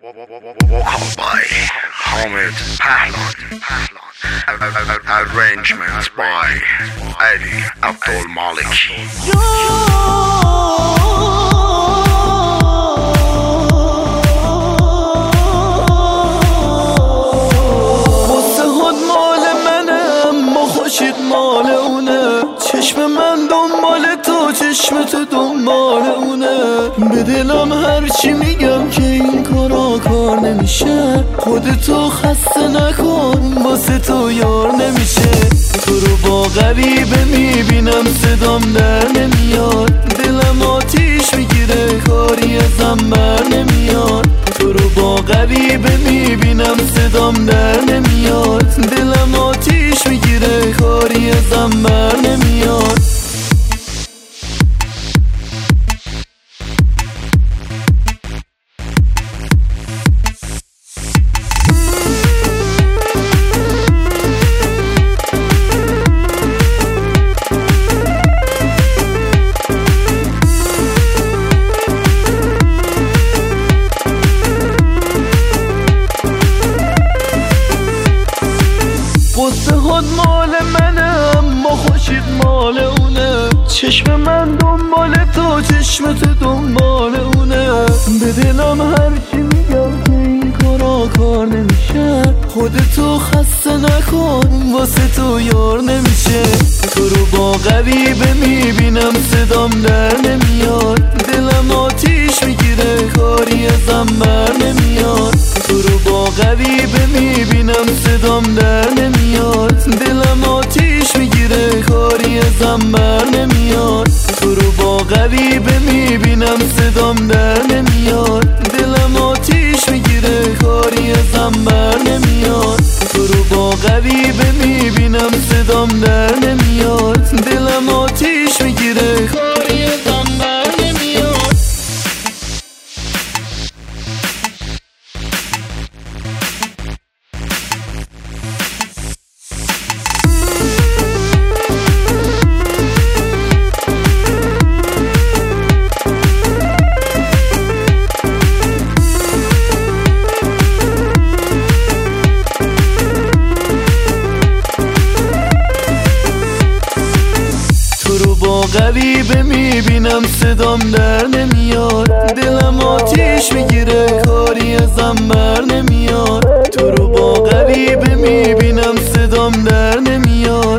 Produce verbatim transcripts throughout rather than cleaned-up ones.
Vocal by Hamid Pahlan. Arrangements by Ali Abdul Maliki. واسه خود مال منه اما خوشید مال اونه. چشم من دنبال تو، چشم تو دنبال اونه. به دلم هرچی میگم که این کارا کار نمیشه. خودتو خسته نکن، واسه تو یار نمیشه. تو رو با غریبه میبینم صدام در نمیاد. دلم آتیش میگیره کاری ازم بر نمیاد. تو رو با غریبه میبینم صدام در نمیاد. دلم آتیش میگیره کاری ازم بر نمیاد. قصه خود مال منه اما خوشید مال اونه. چشم من دنبال تو، چشم تو دنبال اونه. به دلم هرچی میگم که این کارا کار نمیشه. خودتو خسته نکن، واسه تو یار نمیشه. تو رو با غریبه میبینم صدام در نمیاد. دلم آتیش میگیره کاری ازم بر نمیاد. تو رو با غریبه میبینم صدام در نمیاد. دلم آتیش میگیره کاری ازم بر نمیاد. تو رو با غریبه میبینم صدام در نمیاد. دلم آتیش میگیره کاری ازم بر نمیاد. تو رو با غریبه میبینم صدام در نمیاد. دلم آتیش میگیره کاری ازم بر نمیاد. غریبه میبینم صدام در نمیاد. دلم آتیش میگیره کاری ازم بر نمیاد. تو رو با غریبه میبینم صدام در نمیاد.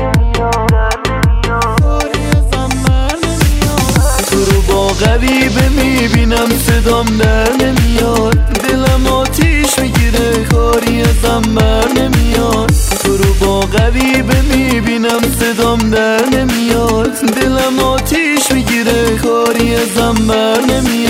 کاری ازم بر نمیاد. تو رو با غریبه میبینم صدام در نمیاد. دلم آتیش میگیره کاری ازم بر نمیاد. تو رو با غریبه میبینم صدام در نمیاد. دلم آتیش میگیره کاری ازم بر نمیاد.